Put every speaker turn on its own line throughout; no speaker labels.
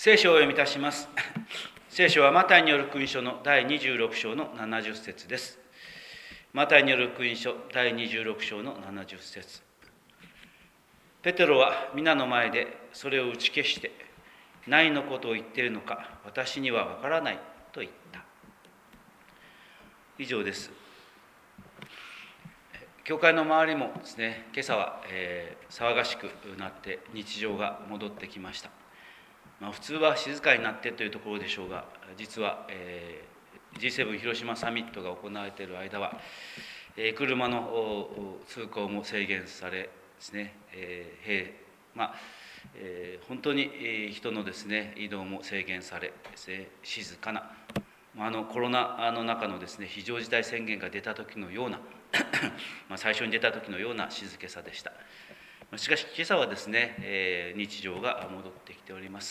聖書を読みいたします。聖書はマタイによる福音書の第26章の70節です。マタイによる福音書第26章の70節。ペテロは皆の前でそれを打ち消して、何のことを言っているのか私にはわからないと言った。以上です。教会の周りもですね、今朝は、騒がしくなって日常が戻ってきました。普通は静かになってというところでしょうが、実は、G7 広島サミットが行われている間は、車の通行も制限されですね、本当に人のですね移動も制限されですね、静かなコロナの中のですね非常事態宣言が出た時のような最初に出た時のような静けさでした。しかし今朝はですね、日常が戻ってきております。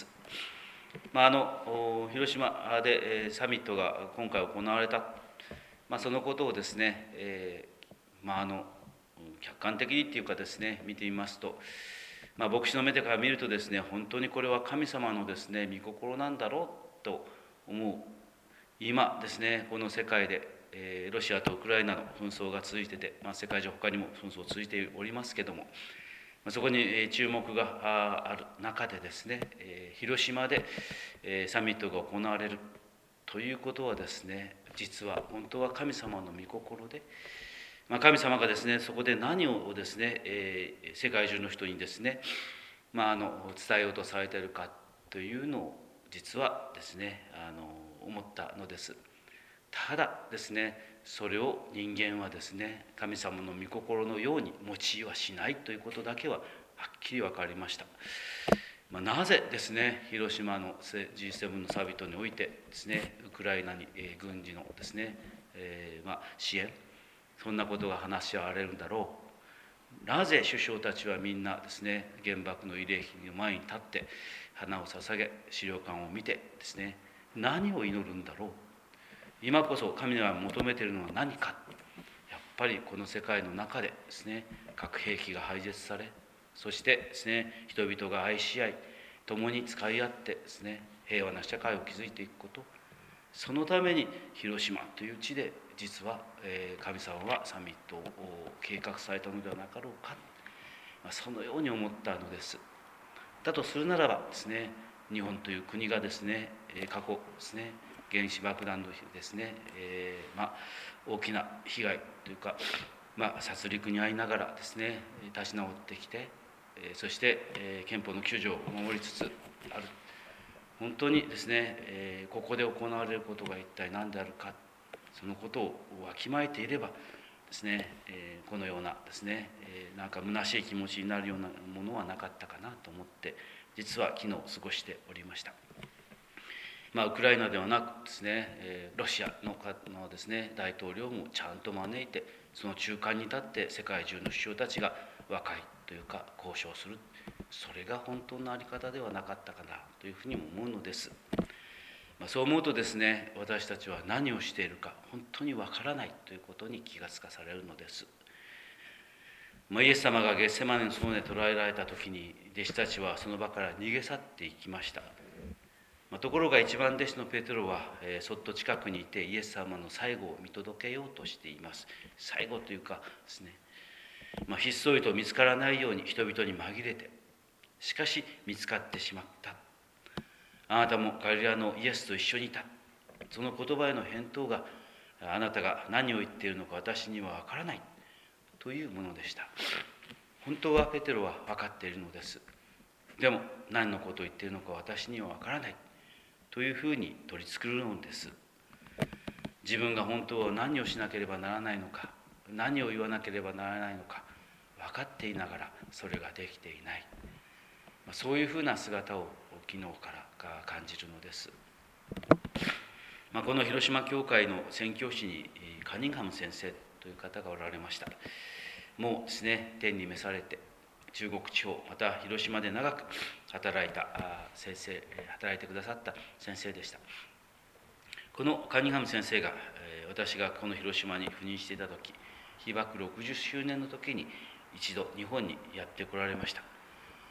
広島でサミットが今回行われた、そのことをですね、客観的にっていうかですね見てみますと、牧師の目でから見るとですね、本当にこれは神様のですね御心なんだろうと思う。今ですねこの世界でロシアとウクライナの紛争が続いてて、世界中他にも紛争続いておりますけども、そこに注目がある中でですね、広島でサミットが行われるということはですね、実は本当は神様の御心で、神様がですねそこで何をですね世界中の人にですね伝えようとされているかというのを実はですね思ったのです。ただですね、それを人間はですね神様の御心のように用いはしないということだけははっきり分かりました。なぜですね広島の G7 のサミットにおいてですねウクライナに軍事のですね支援、そんなことが話し合われるんだろう。なぜ首相たちはみんなですね原爆の慰霊碑の前に立って花を捧げ資料館を見てですね何を祈るんだろう。今こそ神が求めているのは何か。やっぱりこの世界の中でですね核兵器が廃絶され、そしてですね人々が愛し合い共に使い合ってですね平和な社会を築いていくこと、そのために広島という地で実は神様はサミットを計画されたのではなかろうか、そのように思ったのです。だとするならばですね、日本という国がですね過去ですね原子爆弾のですね、大きな被害というか、殺戮に遭いながらですね立ち直ってきて、そして憲法の9条を守りつつある。本当にですね、ここで行われることが一体何であるか、そのことをわきまえていればですね、このようなですね、なんか虚しい気持ちになるようなものはなかったかなと思って、実は昨日過ごしておりました。ウクライナではなくですね、ロシアのですね大統領もちゃんと招いて、その中間に立って世界中の首相たちが和解というか交渉する、それが本当の在り方ではなかったかなというふうにも思うのです。そう思うとですね、私たちは何をしているか本当にわからないということに気がつかされるのです。イエス様がゲッセマネの園で捕らえられた時に弟子たちはその場から逃げ去っていきました。ところが一番弟子のペテロはそっと近くにいてイエス様の最後を見届けようとしています。最後というかですね、ひっそりと見つからないように人々に紛れて、しかし見つかってしまった。あなたもガリラのイエスと一緒にいた。その言葉への返答が、あなたが何を言っているのか私にはわからないというものでした。本当はペテロは分かっているのです。でも何のことを言っているのか私にはわからないというふうに取り繕うのです。自分が本当は何をしなければならないのか、何を言わなければならないのか分かっていながらそれができていない、そういうふうな姿を昨日から感じるのです。この広島教会の宣教師にカニンハム先生という方がおられました。もうですね天に召されて中国地方また広島で長く働いてくださった先生でした。このカニンハム先生が私がこの広島に赴任していた時、被爆60周年の時に一度日本にやって来られました。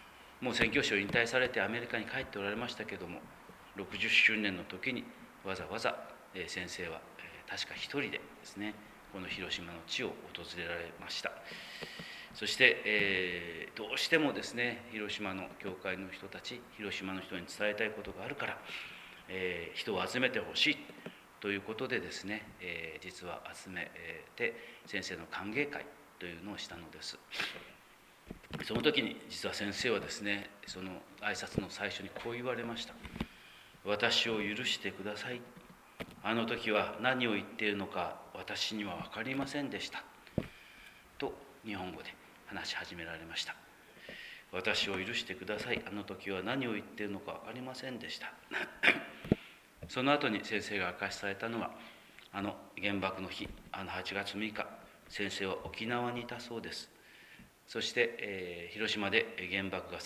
もう宣教師を引退されてアメリカに帰っておられましたけども、60周年の時にわざわざ先生は確か一人でですね、この広島の地を訪れられました。そして、どうしてもですね、広島の教会の人たち、広島の人に伝えたいことがあるから、人を集めてほしいということでですね、実は集めて先生の歓迎会というのをしたのです。その時に実は先生はですね、その挨拶の最初にこう言われました。私を許してください。あの時は何を言っているのか私には分かりませんでしたと日本語で話し始められました。私を許してください。あの時は何を言っているのか分かりませんでしたその後に先生が明かしされたのは、あの原爆の日、8月6日、先生は沖縄にいたそうです。そして、広島で原爆が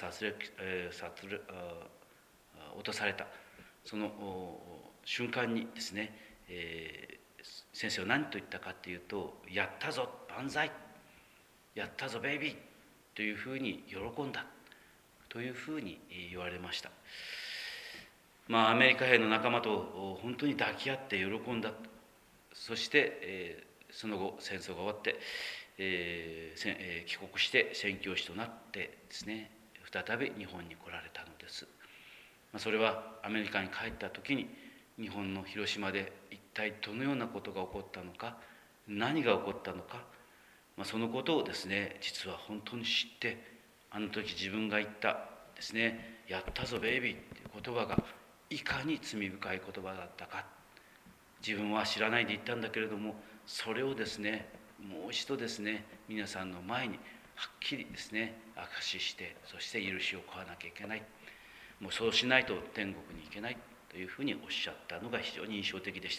落とされたその瞬間にですね、先生は何と言ったかというと、やったぞ万歳、やったぞベイビーというふうに喜んだというふうに言われました。アメリカ兵の仲間と本当に抱き合って喜んだ。そして、その後戦争が終わって、帰国して宣教師となってですね、再び日本に来られたのです。それはアメリカに帰った時に日本の広島で一体どのようなことが起こったのか、何が起こったのか、そのことをですね、実は本当に知って、あの時自分が言ったですね、やったぞベイビーっていう言葉がいかに罪深い言葉だったか、自分は知らないで言ったんだけれども、それをですね、もう一度ですね、皆さんの前にはっきりですね、証しして、そして許しを請わなきゃいけない。もうそうしないと天国に行けないというふうにおっしゃったのが非常に印象的でした。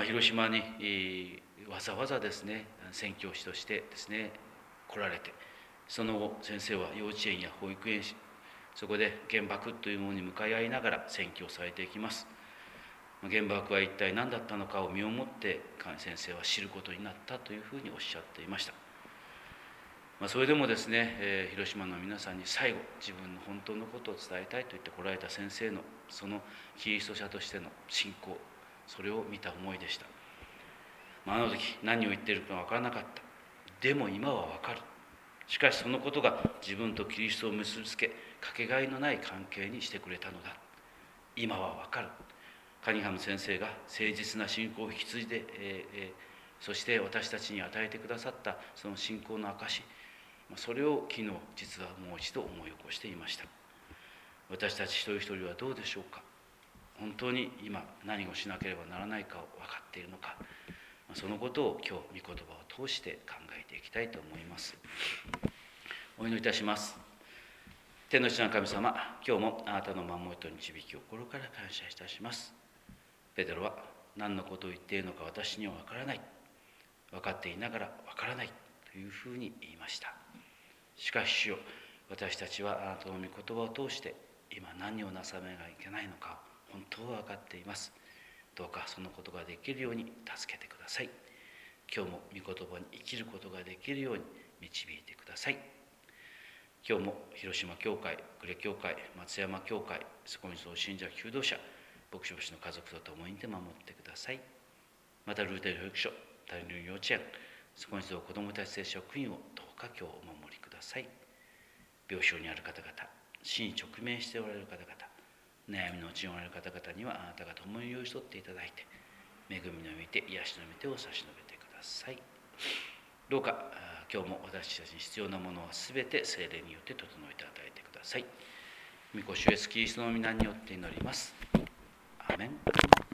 広島に、わざわざですね、宣教師としてですね、来られて、その後先生は幼稚園や保育園、そこで原爆というものに向かい合いながら宣教されていきます。原爆は一体何だったのかを身をもって先生は知ることになったというふうにおっしゃっていました。それでもですね、広島の皆さんに最後自分の本当のことを伝えたいと言って来られた先生のそのキリスト者としての信仰、それを見た思いでした。あの時何を言っているか分からなかった。でも今は分かる。しかしそのことが自分とキリストを結びつけ、かけがえのない関係にしてくれたのだ。今は分かる。カニハム先生が誠実な信仰を引き継いで、そして私たちに与えてくださったその信仰の証、それを昨日実はもう一度思い起こしていました。私たち一人一人はどうでしょうか。本当に今何をしなければならないかを分かっているのか、そのことを今日御言葉を通して考えていきたいと思います。お祈りいたします。天の父なる神様、今日もあなたの守りと導きを心から感謝いたします。ペテロは何のことを言っているのか私には分からない、分かっていながら分からないというふうに言いました。しかし主よ、私たちはあなたの御言葉を通して今何をなさめがいけないのか本当は分かっています。どうかそのことができるように助けてください。今日も御言葉に生きることができるように導いてください。今日も広島教会、呉教会、松山教会、そこにそう信者求道者、牧師の家族と共に守ってください。またルーテル保育所、タリル幼稚園、そこにそう子どもたち聖職員をどうか今日お守りください。病床にある方々、死に直面しておられる方々、悩みのうちにおられる方々にはあなたが共に寄り添っていただいて、恵みの御手、癒しの御手を差し伸べてください。どうか今日も私たちに必要なものはすべて聖霊によって整えて与えてください。御子主イエスキリストの皆によって祈ります。アーメン。